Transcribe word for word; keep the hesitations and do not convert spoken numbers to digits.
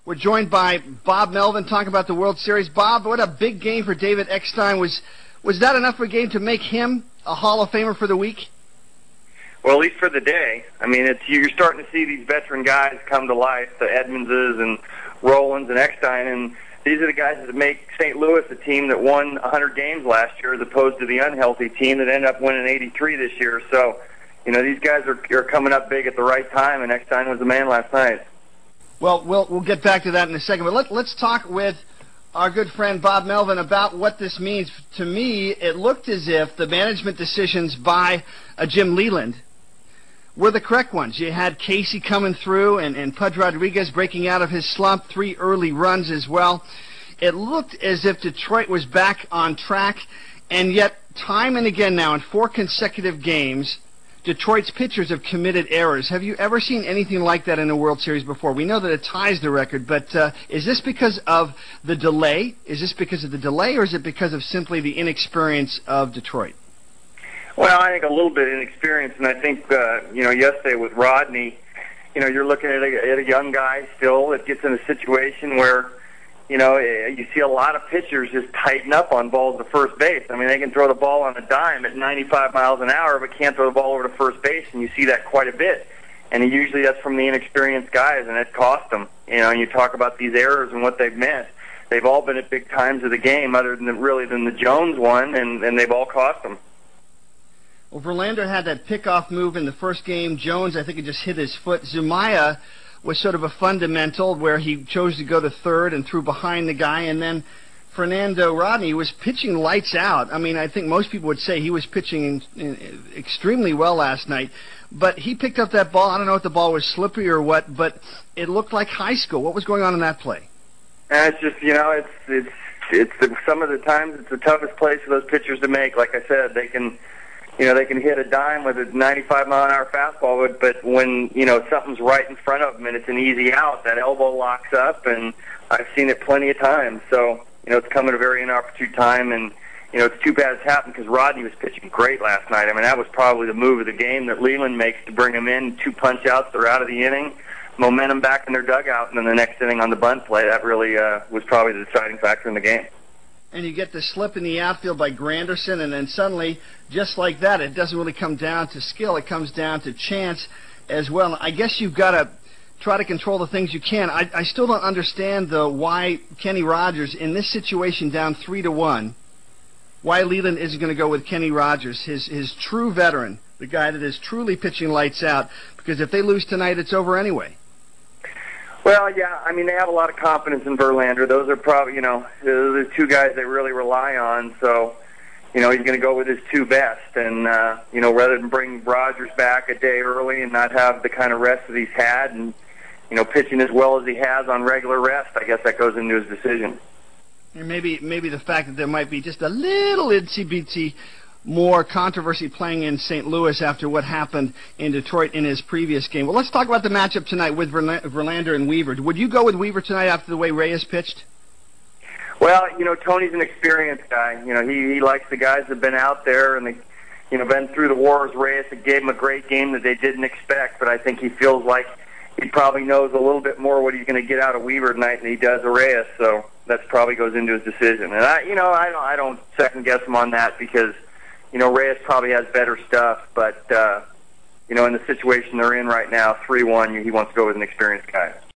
We're joined by Bob Melvin talking about the World Series. Bob, what a big game for David Eckstein. Was was that enough of a game to make him a Hall of Famer for the week? Well, at least for the day. I mean, it's you're starting to see these veteran guys come to life, the Edmondses and Rollins and Eckstein, and these are the guys that make Saint Louis a team that won one hundred games last year as opposed to the unhealthy team that ended up winning eighty-three this year. So, you know, these guys are, are coming up big at the right time, and Eckstein was the man last night. Well, we'll we'll get back to that in a second, but let, let's talk with our good friend Bob Melvin about what this means. To me, it looked as if the management decisions by uh, Jim Leyland were the correct ones. You had Casey coming through and, and Pudge Rodriguez breaking out of his slump, three early runs as well. It looked as if Detroit was back on track, and yet time and again now in four consecutive games, Detroit's pitchers have committed errors. Have you ever seen anything like that in a World Series before? We know that it ties the record, but uh, is this because of the delay? Is this because of the delay, or is it because of simply the inexperience of Detroit? Well, I think a little bit inexperience, and I think, uh, you know, yesterday with Rodney, you know, you're looking at a, at a young guy still that gets in a situation where, you know, you see a lot of pitchers just tighten up on balls to first base. I mean, they can throw the ball on a dime at ninety-five miles an hour, but can't throw the ball over to first base, and you see that quite a bit. And usually that's from the inexperienced guys, and it cost them. You know, and you talk about these errors and what they've meant. They've all been at big times of the game, other than really than the Jones one, and, and they've all cost them. Well, Verlander had that pickoff move in the first game. Jones, I think, it just hit his foot. Zumaya was sort of a fundamental where he chose to go to third and threw behind the guy, and then Fernando Rodney was pitching lights out. I mean, I think most people would say he was pitching in, in, extremely well last night, but he picked up that ball. I don't know if the ball was slippery or what, but it looked like high school. What was going on in that play? And it's just, you know, it's it's it's the, some of the times it's the toughest place for those pitchers to make. Like I said, they can. You know, they can hit a dime with a ninety-five mile an hour fastball, but, but when, you know, something's right in front of them and it's an easy out, that elbow locks up, and I've seen it plenty of times. So, you know, it's come at a very inopportune time, and, you know, it's too bad it's happened because Rodney was pitching great last night. I mean, that was probably the move of the game that Leyland makes to bring him in. Two punch-outs, they're out of the inning, momentum back in their dugout, and then the next inning on the bunt play, that really uh, was probably the deciding factor in the game. And you get the slip in the outfield by Granderson, and then suddenly, just like that, it doesn't really come down to skill. It comes down to chance as well. I guess you've got to try to control the things you can. I, I still don't understand, though, why Kenny Rogers, in this situation down three to one, why Leyland isn't going to go with Kenny Rogers, his his true veteran, the guy that is truly pitching lights out, because if they lose tonight, it's over anyway. Well, yeah, I mean, they have a lot of confidence in Verlander. Those are probably, you know, the two guys they really rely on. So, you know, he's going to go with his two best. And, uh, you know, rather than bring Rogers back a day early and not have the kind of rest that he's had and, you know, pitching as well as he has on regular rest, I guess that goes into his decision. And maybe maybe the fact that there might be just a little itsy-bitsy more controversy playing in Saint Louis after what happened in Detroit in his previous game. Well, let's talk about the matchup tonight with Verlander and Weaver. Would you go with Weaver tonight after the way Reyes pitched? Well, you know, Tony's an experienced guy. You know, he, he likes the guys that have been out there and, they, you know, been through the wars. Reyes gave him a great game that they didn't expect, but I think he feels like he probably knows a little bit more what he's going to get out of Weaver tonight than he does of Reyes, so that probably goes into his decision. And, I, you know, I don't, I don't second-guess him on that because you know, Reyes probably has better stuff, but, uh, you know, in the situation they're in right now, three one, he wants to go with an experienced guy.